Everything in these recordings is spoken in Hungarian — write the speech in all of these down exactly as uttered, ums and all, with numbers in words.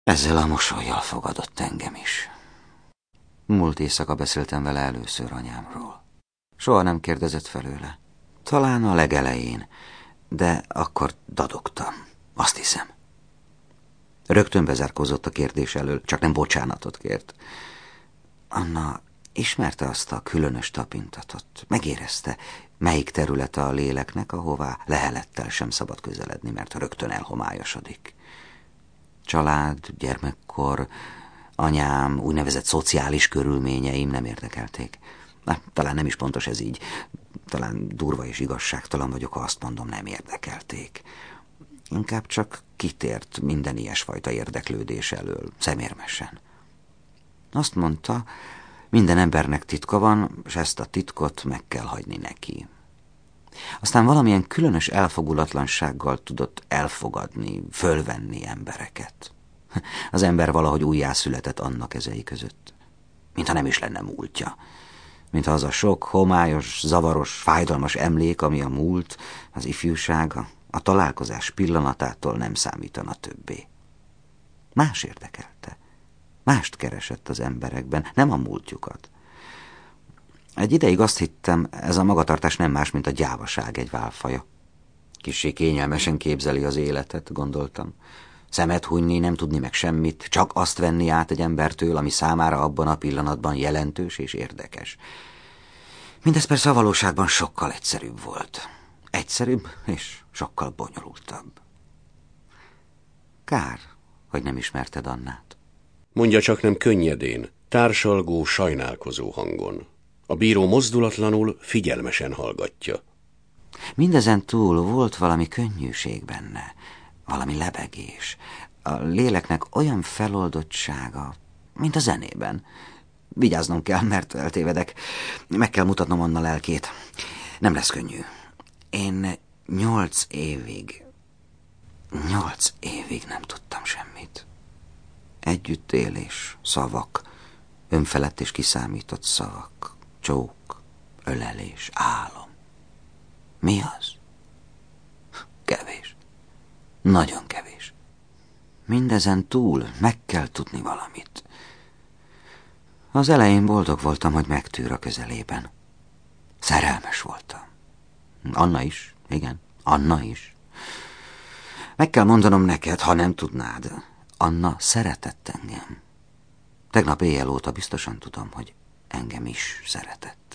Ezzel a mosollyal fogadott engem is. Múlt éjszaka beszéltem vele először anyámról. Soha nem kérdezett felőle. Talán a legelején, de akkor dadogtam. Azt hiszem. Rögtön bezárkózott a kérdés elől, csak nem bocsánatot kért. Anna ismerte azt a különös tapintatot. Megérezte, melyik területe a léleknek, ahová lehelettel sem szabad közeledni, mert rögtön elhomályosodik. Család, gyermekkor, anyám, úgynevezett szociális körülményeim nem érdekelték. Na, talán nem is pontos ez így. Talán durva és igazságtalan vagyok, ha azt mondom, nem érdekelték. Inkább csak kitért minden ilyesfajta érdeklődés elől, szemérmesen. Azt mondta, minden embernek titka van, és ezt a titkot meg kell hagyni neki. Aztán valamilyen különös elfogulatlansággal tudott elfogadni, fölvenni embereket. Az ember valahogy újjászületett Anna kezei között. Mintha nem is lenne múltja. Mintha az a sok homályos, zavaros, fájdalmas emlék, ami a múlt, az ifjúság, a találkozás pillanatától nem számítana többé. Más érdekelte. Mást keresett az emberekben, nem a múltjukat. Egy ideig azt hittem, ez a magatartás nem más, mint a gyávaság egy válfaja. Kissé kényelmesen képzeli az életet, gondoltam. Szemet hunyni, nem tudni meg semmit, csak azt venni át egy embertől, ami számára abban a pillanatban jelentős és érdekes. Mindez persze a valóságban sokkal egyszerűbb volt. Egyszerűbb és sokkal bonyolultabb. Kár, hogy nem ismerted Annát. Mondja csak nem könnyedén, társalgó, sajnálkozó hangon. A bíró mozdulatlanul, figyelmesen hallgatja. Mindezen túl volt valami könnyűség benne, valami lebegés. A léleknek olyan feloldottsága, mint a zenében. Vigyáznom kell, mert eltévedek. Meg kell mutatnom Anna lelkét. Nem lesz könnyű. Én nyolc évig, nyolc évig nem tudtam semmit. Együttélés, szavak, önfelett és kiszámított szavak, csók, ölelés, álom. Mi az? Kevés. Nagyon kevés. Mindezen túl meg kell tudni valamit. Az elején boldog voltam, hogy megtűr a közelében. Szerelmes voltam. Anna is, igen, Anna is. Meg kell mondanom neked, ha nem tudnád, Anna szeretett engem. Tegnap éjjel óta biztosan tudom, hogy engem is szeretett.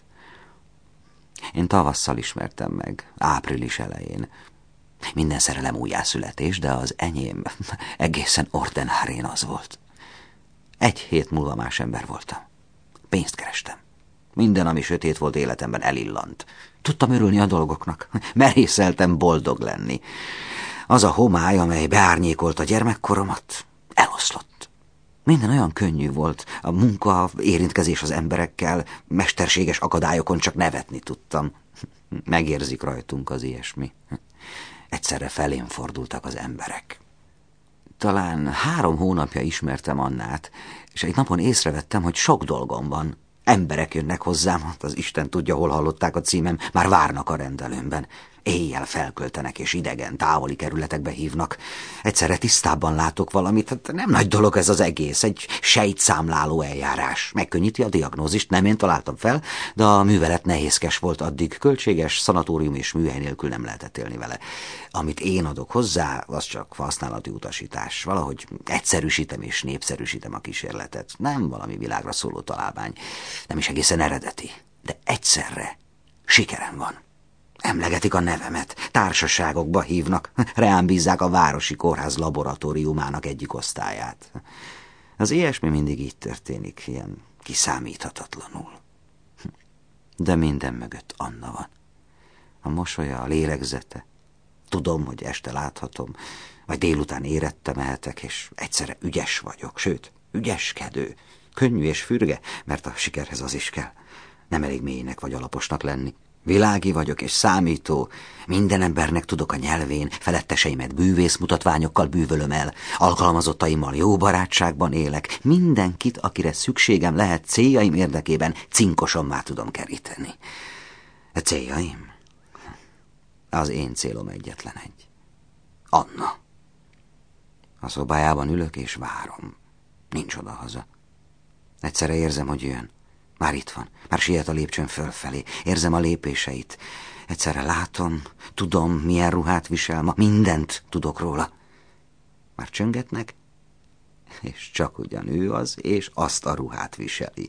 Én tavasszal ismertem meg, április elején. Minden szerelem újjászületés, de az enyém egészen ordinárén az volt. Egy hét múlva más ember voltam. Pénzt kerestem. Minden, ami sötét volt életemben, elillant. Tudtam örülni a dolgoknak. Merészeltem boldog lenni. Az a homály, amely beárnyékolt a gyermekkoromat, eloszlott. Minden olyan könnyű volt. A munka, érintkezés az emberekkel, mesterséges akadályokon csak nevetni tudtam. Megérzik rajtunk az ilyesmi. Egyszerre felém fordultak az emberek. Talán három hónapja ismertem Annát, és egy napon észrevettem, hogy sok dolgom van. Emberek jönnek hozzám, hát az Isten tudja, hol hallották a címem, már várnak a rendelőmben. Éjjel felköltenek és idegen, távoli kerületekbe hívnak. Egyszerre tisztában látok valamit, hát nem nagy dolog ez az egész, egy sejtszámláló eljárás. Megkönnyíti a diagnózist, nem én találtam fel, de a művelet nehézkes volt addig, költséges, szanatórium és műhely nélkül nem lehetett élni vele. Amit én adok hozzá, az csak használati utasítás. Valahogy egyszerűsítem és népszerűsítem a kísérletet. Nem valami világra szóló találmány, nem is egészen eredeti, de egyszerre sikerem van. Emlegetik a nevemet, társaságokba hívnak, reám bízzák a városi kórház laboratóriumának egyik osztályát. Az ilyesmi mindig így történik, ilyen kiszámíthatatlanul. De minden mögött Anna van. A mosolya, a lélegzete. Tudom, hogy este láthatom, vagy délután érettem mehetek, és egyszerre ügyes vagyok, sőt, ügyeskedő. Könnyű és fürge, mert a sikerhez az is kell. Nem elég mélynek vagy alaposnak lenni. Világi vagyok és számító, minden embernek tudok a nyelvén, feletteseimet bűvész mutatványokkal bűvölöm el, alkalmazottaimmal jó barátságban élek, mindenkit, akire szükségem lehet céljaim érdekében, cinkosan már tudom keríteni. A céljaim? Az én célom egyetlen egy. Anna. A szobájában ülök és várom. Nincs odahaza. Egyszerre érzem, hogy jön. Már itt van. Már siet a lépcsőn fölfelé. Érzem a lépéseit. Egyszerre látom, tudom, milyen ruhát visel ma. Mindent tudok róla. Már csöngetnek, és csak ugyan ő az, és azt a ruhát viseli.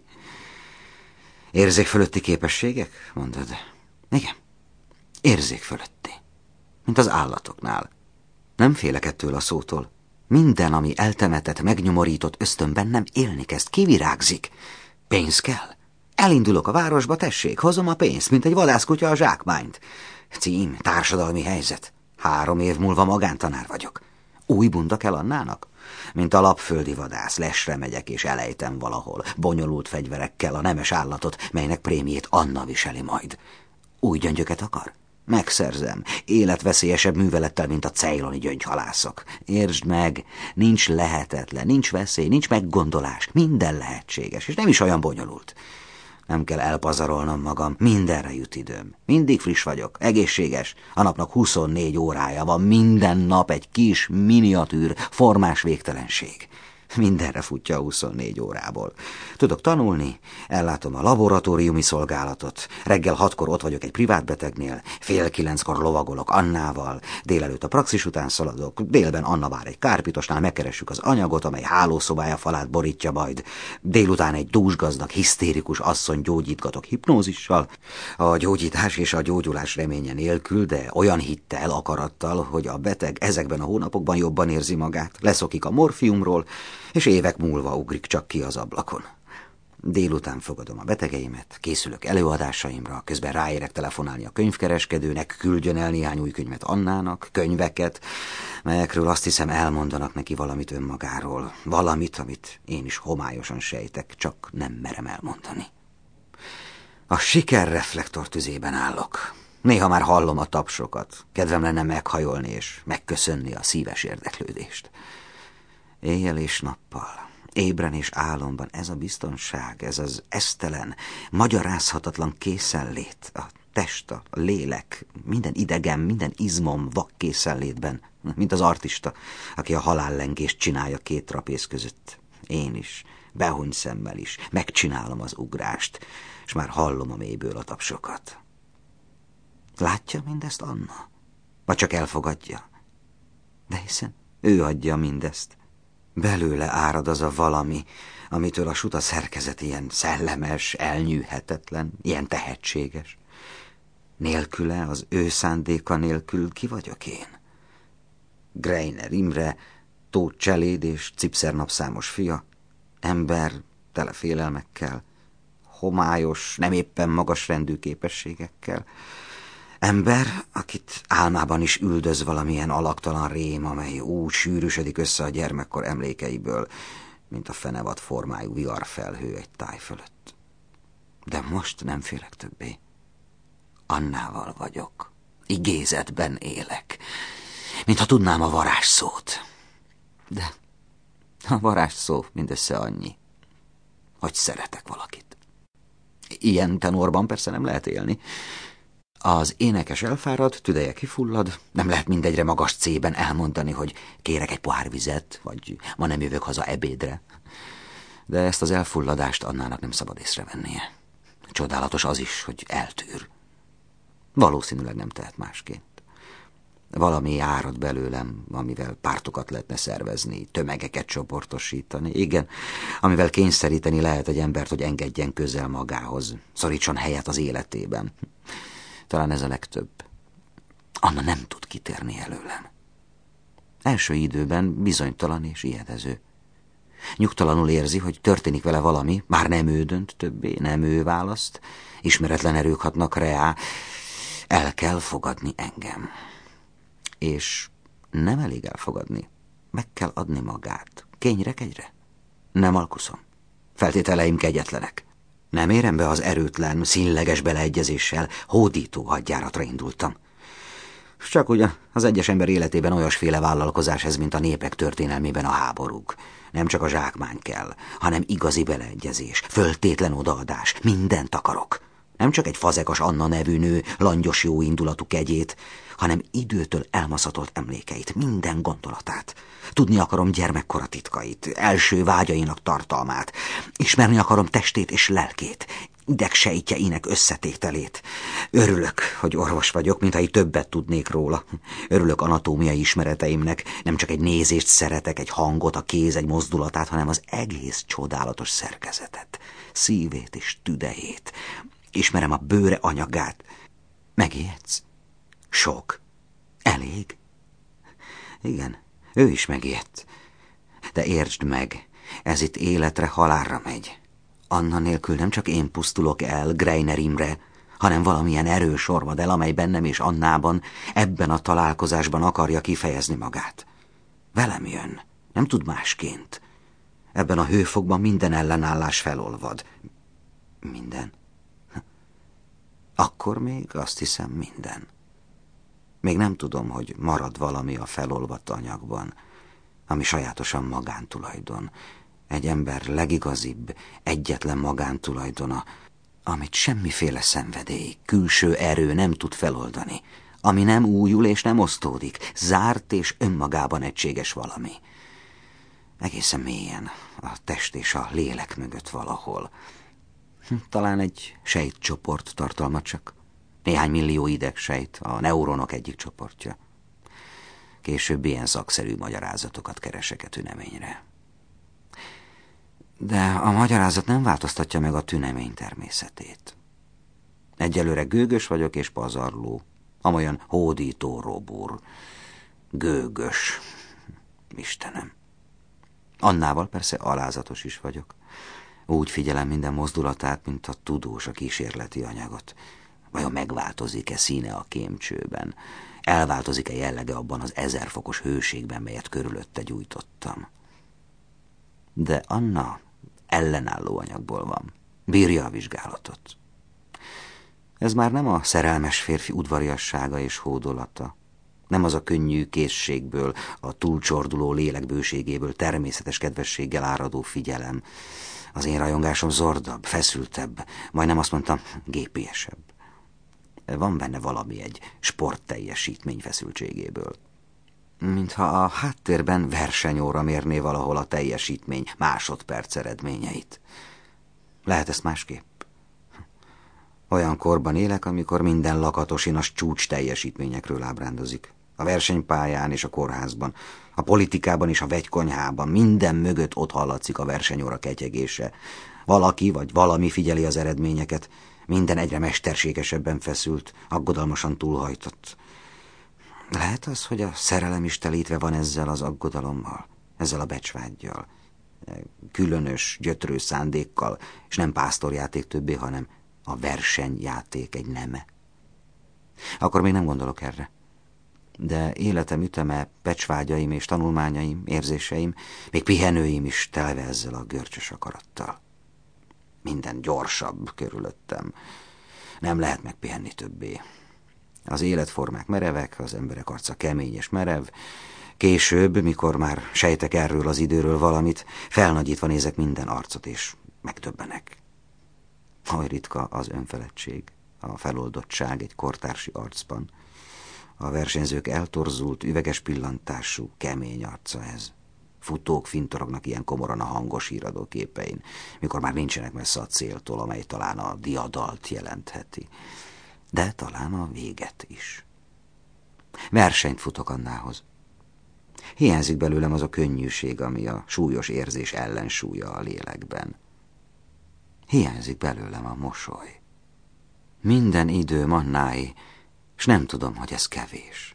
Érzék fölötti képességek, mondod? Igen. Érzék fölötti. Mint az állatoknál. Nem félek ettől a szótól. Minden, ami eltemetett, megnyomorított ösztön bennem, élni kezd, kivirágzik. Pénz kell. Elindulok a városba, tessék, hozom a pénzt, mint egy vadászkutya a zsákmányt. Cím, társadalmi helyzet. Három év múlva magántanár vagyok. Új bunda kell Annának? Mint a lapföldi vadász, lesre megyek és elejtem valahol, bonyolult fegyverekkel a nemes állatot, melynek prémiét Anna viseli majd. Új gyöngyöket akar? Megszerzem, életveszélyesebb művelettel, mint a ceyloni gyöngyhalászok. Értsd meg, nincs lehetetlen, nincs veszély, nincs meggondolás, minden lehetséges, és nem is olyan bonyolult. Nem kell elpazarolnom magam, mindenre jut időm. Mindig friss vagyok, egészséges. A napnak huszonnégy órája van, minden nap egy kis miniatűr, formás végtelenség. Mindenre futja a huszonnégy órából. Tudok tanulni, ellátom a laboratóriumi szolgálatot, reggel hatkor ott vagyok egy privátbetegnél, fél kilenckor lovagolok Annával, délelőtt a praxis után szaladok, délben Anna vár egy kárpitosnál, megkeressük az anyagot, amely hálószobája falát borítja majd, délután egy dúsgazdag, hisztérikus asszony gyógyítgatok hipnózissal, a gyógyítás és a gyógyulás reménye nélkül, de olyan hittel, akarattal, hogy a beteg ezekben a hónapokban jobban érzi magát, leszokik a morfiumról, és évek múlva ugrik csak ki az ablakon. Délután fogadom a betegeimet, készülök előadásaimra, közben ráérek telefonálni a könyvkereskedőnek, küldjön el néhány új könyvet Annának, könyveket, melyekről azt hiszem elmondanak neki valamit önmagáról, valamit, amit én is homályosan sejtek, csak nem merem elmondani. A siker reflektortüzében állok. Néha már hallom a tapsokat, kedvem lenne meghajolni és megköszönni a szíves érdeklődést. Éjjel és nappal, ébren és álomban ez a biztonság, ez az esztelen, magyarázhatatlan készenlét, a test, a lélek, minden idegem, minden izmom vak készenlétben, mint az artista, aki a halállengést csinálja két trapéz között. Én is, behuny szemmel is, megcsinálom az ugrást, és már hallom a mélyből a tapsokat. Látja mindezt Anna? Vagy csak elfogadja? De hiszen ő adja mindezt. Belőle árad az a valami, amitől a suta szerkezet ilyen szellemes, elnyűhetetlen, ilyen tehetséges. Nélküle, az ő szándéka nélkül ki vagyok én? Greiner Imre, Tóth Cseléd és Cipszer napszámos fia, ember, tele félelmekkel, homályos, nem éppen magasrendű képességekkel, ember, akit álmában is üldöz valamilyen alaktalan rém, amely úgy sűrűsödik össze a gyermekkor emlékeiből, mint a fenevad formájú viharfelhő egy táj fölött. De most nem félek többé. Annával vagyok. Igézetben élek. Mintha tudnám a varázsszót. De a varázsszó mindössze annyi, hogy szeretek valakit. Ilyen tenorban persze nem lehet élni. Az énekes elfárad, tüdeje kifullad, nem lehet mindegyre magas C-ben elmondani, hogy kérek egy pohár vizet, vagy ma nem jövök haza ebédre. De ezt az elfulladást Annának nem szabad észrevennie. Csodálatos az is, hogy eltűr. Valószínűleg nem tehet másként. Valami árad belőlem, amivel pártokat lehetne szervezni, tömegeket csoportosítani. Igen, amivel kényszeríteni lehet egy embert, hogy engedjen közel magához, szorítson helyet az életében. Talán ez a legtöbb. Anna nem tud kitérni előlem. Első időben bizonytalan és ijedező. Nyugtalanul érzi, hogy történik vele valami, már nem ő dönt többé, nem ő választ, ismeretlen erők hatnak reá, el kell fogadni engem. És nem elég elfogadni, meg kell adni magát. Kényre kegyre? Nem alkuszom. Feltételeim kegyetlenek. Nem érem be az erőtlen, színleges beleegyezéssel, hódító hadjáratra indultam. Csak ugyan az egyes ember életében olyasféle vállalkozás ez, mint a népek történelmében a háborúk. Nem csak a zsákmány kell, hanem igazi beleegyezés, föltétlen odaadás, mindent akarok. Nem csak egy fazekas Anna nevű nő langyos jó indulatú kegyét, hanem időtől elmaszatolt emlékeit, minden gondolatát. Tudni akarom gyermekkora titkait, első vágyainak tartalmát. Ismerni akarom testét és lelkét, idegsejtjeinek összetételét. Örülök, hogy orvos vagyok, mintha így többet tudnék róla. Örülök anatómiai ismereteimnek, nem csak egy nézést szeretek, egy hangot, a kéz egy mozdulatát, hanem az egész csodálatos szerkezetet, szívét és tüdejét. Ismerem a bőre anyagát. Megijedsz? Sok. Elég? Igen, ő is megijedt. De értsd meg, ez itt életre halálra megy. Anna nélkül nem csak én pusztulok el Greiner Imre, hanem valamilyen erős orvadel, amely bennem és Annában, ebben a találkozásban akarja kifejezni magát. Velem jön, nem tud másként. Ebben a hőfokban minden ellenállás felolvad. Minden? Akkor még azt hiszem minden. Még nem tudom, hogy marad valami a felolvadt anyagban, ami sajátosan magántulajdon. Egy ember legigazibb, egyetlen magántulajdona, amit semmiféle szenvedély, külső erő nem tud feloldani, ami nem újul és nem osztódik, zárt és önmagában egységes valami. Egészen mélyen, a test és a lélek mögött valahol. Talán egy sejtcsoport tartalma csak. Néhány millió idegsejt, a neuronok egyik csoportja. Később ilyen szakszerű magyarázatokat keresek a tüneményre. De a magyarázat nem változtatja meg a tünemény természetét. Egyelőre gőgös vagyok és pazarló, amolyan hódító robur. Gőgös. Istenem. Annával persze alázatos is vagyok. Úgy figyelem minden mozdulatát, mint a tudós a kísérleti anyagot. Vajon megváltozik-e színe a kémcsőben? Elváltozik-e jellege abban az ezerfokos hőségben, melyet körülötte gyújtottam? De Anna ellenálló anyagból van. Bírja a vizsgálatot. Ez már nem a szerelmes férfi udvariassága és hódolata. Nem az a könnyű készségből, a túlcsorduló lélekbőségéből természetes kedvességgel áradó figyelem. Az én rajongásom zordabb, feszültebb, majdnem azt mondtam, gépiesebb. Van benne valami egy sportteljesítmény feszültségéből. Mintha a háttérben versenyóra mérné valahol a teljesítmény másodperc eredményeit. Lehet ezt másképp? Olyan korban élek, amikor minden lakatosinas csúcs teljesítményekről ábrándozik. A versenypályán és a kórházban, a politikában és a vegykonyhában, minden mögött ott hallatszik a versenyóra ketyegése. Valaki vagy valami figyeli az eredményeket, minden egyre mesterségesebben feszült, aggodalmasan túlhajtott. Lehet az, hogy a szerelem is telítve van ezzel az aggodalommal, ezzel a becsvággyal, különös, gyötrő szándékkal, és nem pásztorjáték többé, hanem a versenyjáték egy neme. Akkor még nem gondolok erre. De életem üteme, becsvágyaim és tanulmányaim, érzéseim, még pihenőim is telve ezzel a görcsös akarattal. Minden gyorsabb körülöttem. Nem lehet megpihenni többé. Az életformák merevek, az emberek arca kemény és merev. Később, mikor már sejtek erről az időről valamit, felnagyítva nézek minden arcot, és megdöbbenek. Oly ritka az önfeledtség, a feloldottság egy kortársi arcban. A versenyzők eltorzult, üveges pillantású, kemény arca ez. Futók fintorognak ilyen komoran a hangos híradó képein, mikor már nincsenek messze a céltól, amely talán a diadalt jelentheti. De talán a véget is. Versenyt futok Annához. Hiányzik belőlem az a könnyűség, ami a súlyos érzés ellensúlya a lélekben. Hiányzik belőlem a mosoly. Minden időm Annáé, és nem tudom, hogy ez kevés.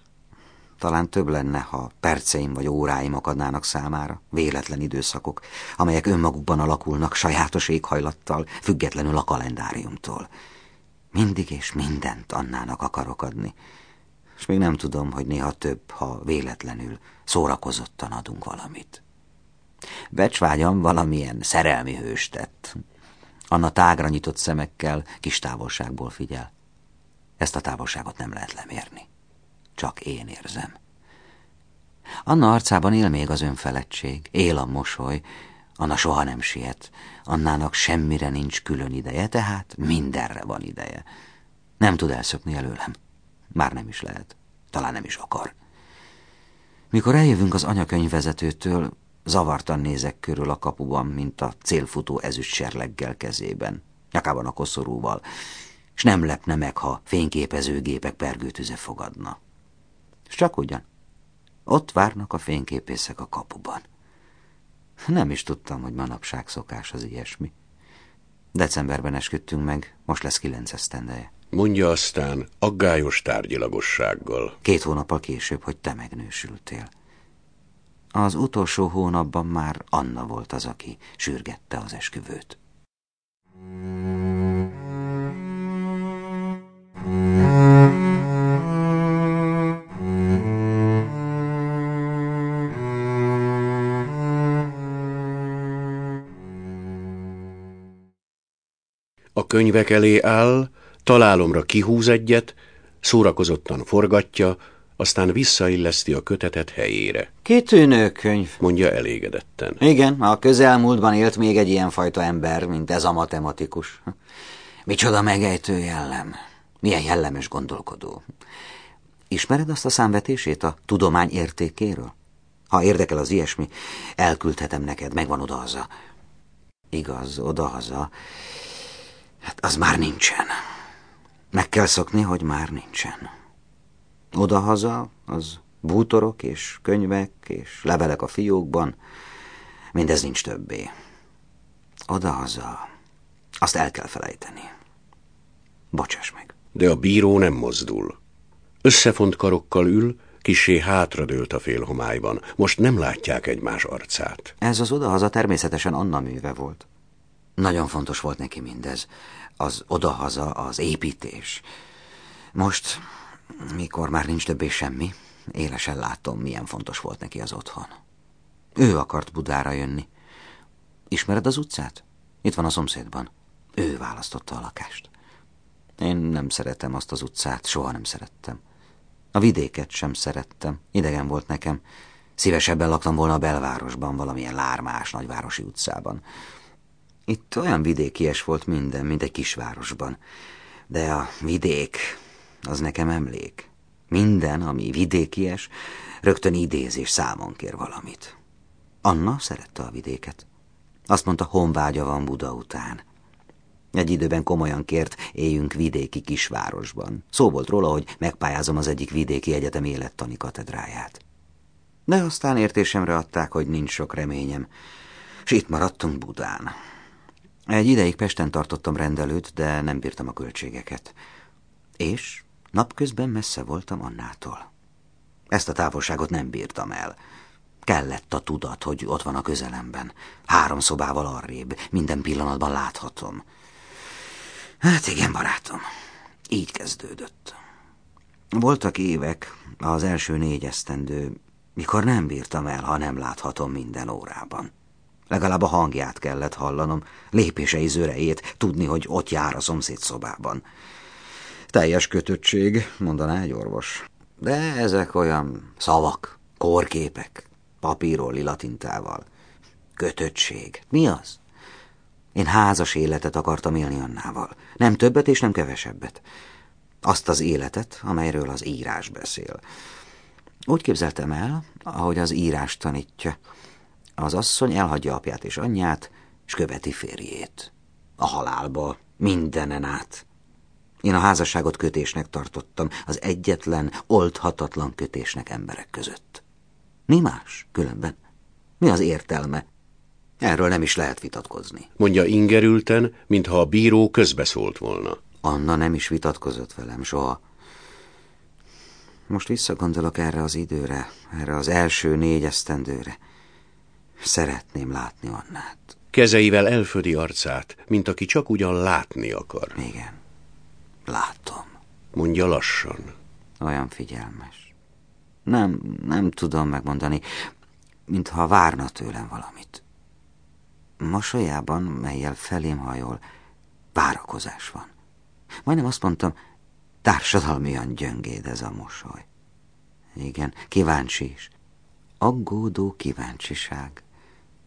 Talán több lenne, ha perceim vagy óráim akadnának számára, véletlen időszakok, amelyek önmagukban alakulnak sajátos éghajlattal, függetlenül a kalendáriumtól. Mindig és mindent Annának akarok adni, és még nem tudom, hogy néha több, ha véletlenül, szórakozottan adunk valamit. Becsvágyam valamilyen szerelmi hős tett. Anna tágra nyitott szemekkel, kis távolságból figyel. Ezt a távolságot nem lehet lemérni. Csak én érzem. Anna arcában él még az önfeledtség, él a mosoly, Anna soha nem siet. Annának semmire nincs külön ideje, tehát mindenre van ideje. Nem tud elszökni előlem. Már nem is lehet. Talán nem is akar. Mikor eljövünk az anyakönyvvezetőtől, zavartan nézek körül a kapuban, mint a célfutó ezüst serleggel kezében, nyakában a koszorúval, és nem lepne meg, ha fényképezőgépek pergőtüze fogadna. És csak ugyan. Ott várnak a fényképészek a kapuban. Nem is tudtam, hogy manapság szokás az ilyesmi. Decemberben esküdtünk meg, most lesz kilenc esztendeje. Mondja aztán aggályos tárgyilagossággal. Két hónappal később, hogy te megnősültél. Az utolsó hónapban már Anna volt az, aki sürgette az esküvőt. A könyvek elé áll, találomra kihúz egyet, szórakozottan forgatja, aztán visszailleszti a kötetet helyére. Kitűnő könyv, mondja elégedetten. Igen, a közelmúltban élt még egy ilyenfajta ember, mint ez a matematikus. Micsoda megejtő jellem. Milyen jellemes gondolkodó. Ismered azt a számvetését a tudomány értékéről? Ha érdekel az ilyesmi, elküldhetem neked, megvan odahaza. Igaz, odahaza. Hát az már nincsen. Meg kell szokni, hogy már nincsen. Odahaza, az bútorok és könyvek és levelek a fiókban, mindez nincs többé. Odahaza, azt el kell felejteni. Bocsáss meg. De a bíró nem mozdul. Összefont karokkal ül, kissé hátradőlt a félhomályban. Most nem látják egymás arcát. Ez az odahaza természetesen Anna műve volt. Nagyon fontos volt neki mindez. Az odahaza, az építés. Most, mikor már nincs többé semmi, élesen látom, milyen fontos volt neki az otthon. Ő akart Budára jönni. Ismered az utcát? Itt van a szomszédban. Ő választotta a lakást. Én nem szeretem azt az utcát, soha nem szerettem. A vidéket sem szerettem, idegen volt nekem. Szívesebben laktam volna a belvárosban, valamilyen lármás nagyvárosi utcában. Itt olyan vidékies volt minden, mint egy kisvárosban. De a vidék, az nekem emlék. Minden, ami vidékies, rögtön idéz és számon kér valamit. Anna szerette a vidéket. Azt mondta, honvágya van Buda után. Egy időben komolyan kért, éljünk vidéki kisvárosban. Szó volt róla, hogy megpályázom az egyik vidéki egyetem élettani katedráját. De aztán értésemre adták, hogy nincs sok reményem, és itt maradtunk Budán. Egy ideig Pesten tartottam rendelőt, de nem bírtam a költségeket. És napközben messze voltam Annától. Ezt a távolságot nem bírtam el. Kellett a tudat, hogy ott van a közelemben. Három szobával arrébb, minden pillanatban láthatom. Hát igen, barátom, így kezdődött. Voltak évek, az első négy esztendő, mikor nem bírtam el, ha nem láthatom minden órában. Legalább a hangját kellett hallanom, lépései zörejét, tudni, hogy ott jár a szomszéd szobában. Teljes kötöttség, mondaná egy orvos. De ezek olyan szavak, kórképek, papírról lilatintával. Kötöttség. Mi az? Én házas életet akartam élni Annával. Nem többet és nem kevesebbet. Azt az életet, amelyről az írás beszél. Úgy képzeltem el, ahogy az írás tanítja. Az asszony elhagyja apját és anyját, és követi férjét. A halálba, mindenen át. Én a házasságot kötésnek tartottam, az egyetlen, oldhatatlan kötésnek emberek között. Mi más különben? Mi az értelme? Erről nem is lehet vitatkozni. Mondja ingerülten, mintha a bíró közbeszólt volna. Anna nem is vitatkozott velem soha. Most visszagondolok erre az időre, erre az első négy esztendőre. Szeretném látni Annát. Kezeivel elfödi arcát, mint aki csak ugyan látni akar. Igen, látom. Mondja lassan. Olyan figyelmes. Nem, nem tudom megmondani, mintha várna tőlem valamit. Mosolyában, mellyel felém hajol, várakozás van. Majdnem azt mondtam, társadalmian gyöngéd ez a mosoly. Igen, kíváncsi is. Aggódó kíváncsiság.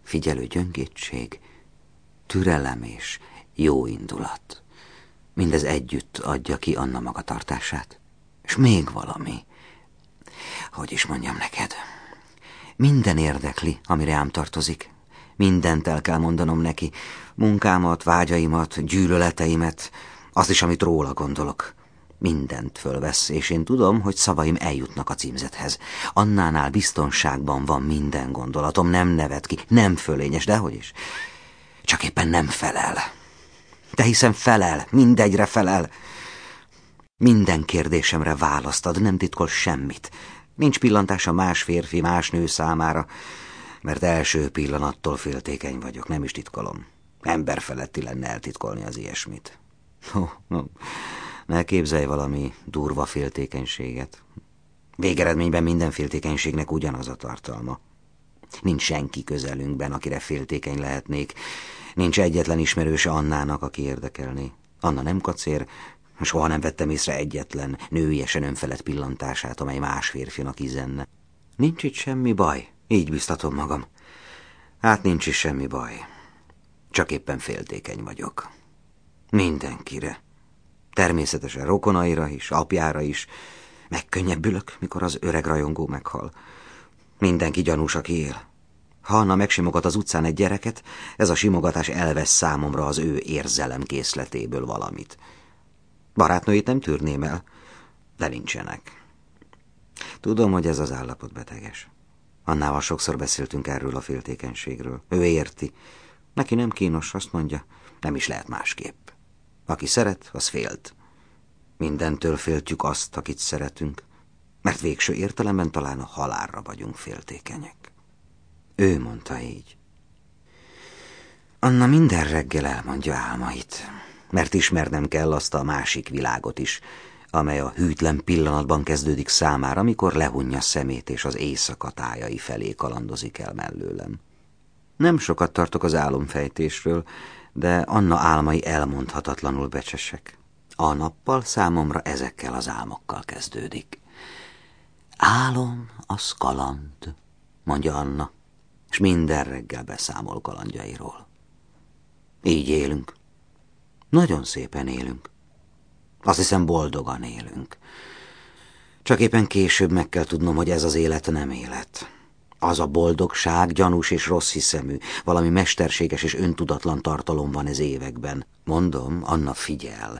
figyelő gyöngétség, türelem és jó indulat. Mindez együtt adja ki Anna magatartását. És még valami, hogy is mondjam neked, minden érdekli, ami rám tartozik. Mindent el kell mondanom neki, munkámat, vágyaimat, gyűlöleteimet, azt is, amit róla gondolok. Mindent fölvesz, és én tudom, hogy szavaim eljutnak a címzethez. Annánál biztonságban van minden gondolatom, nem nevet ki, nem fölényes, dehogy is. Csak éppen nem felel. De hiszen felel, mindegyre felel. Minden kérdésemre választ ad, nem titkol semmit. Nincs pillantása más férfi, más nő számára, mert első pillanattól féltékeny vagyok, nem is titkolom. Emberfeletti lenne eltitkolni az ilyesmit. Oh, oh. Ne képzelj valami durva féltékenységet. Végeredményben minden féltékenységnek ugyanaz a tartalma. Nincs senki közelünkben, akire féltékeny lehetnék. Nincs egyetlen ismerőse Annának, aki érdekelné. Anna nem kacér, soha nem vettem észre egyetlen nőiesen önfelett pillantását, amely más férfinak izenne. Nincs itt semmi baj, így biztatom magam. Hát nincs is semmi baj. Csak éppen féltékeny vagyok. Mindenkire. Természetesen rokonaira is, apjára is. Megkönnyebbülök, mikor az öreg rajongó meghal. Mindenki gyanús, aki él. Ha Anna megsimogat az utcán egy gyereket, ez a simogatás elvesz számomra az ő érzelemkészletéből valamit. Barátnőit nem tűrném el, de nincsenek. Tudom, hogy ez az állapot beteges. Annával sokszor beszéltünk erről a féltékenységről. Ő érti. Neki nem kínos, azt mondja, nem is lehet másképp. Aki szeret, az félt. Mindentől féltjük azt, akit szeretünk, mert végső értelemben talán a halálra vagyunk féltékenyek. Ő mondta így. Anna minden reggel elmondja álmait, mert ismernem kell azt a másik világot is, amely a hűtlen pillanatban kezdődik számára, amikor lehunja szemét és az éjszaka tájai felé kalandozik el mellőlem. Nem sokat tartok az álomfejtésről, de Anna álmai elmondhatatlanul becsesek. A nappal számomra ezekkel az álmokkal kezdődik. Álom az kaland, mondja Anna, és minden reggel beszámol kalandjairól. Így élünk. Nagyon szépen élünk. Azt hiszem, boldogan élünk. Csak éppen később meg kell tudnom, hogy ez az élet nem élet. Az a boldogság gyanús és rossz hiszemű, valami mesterséges és öntudatlan tartalom van ez években. Mondom, Anna figyel,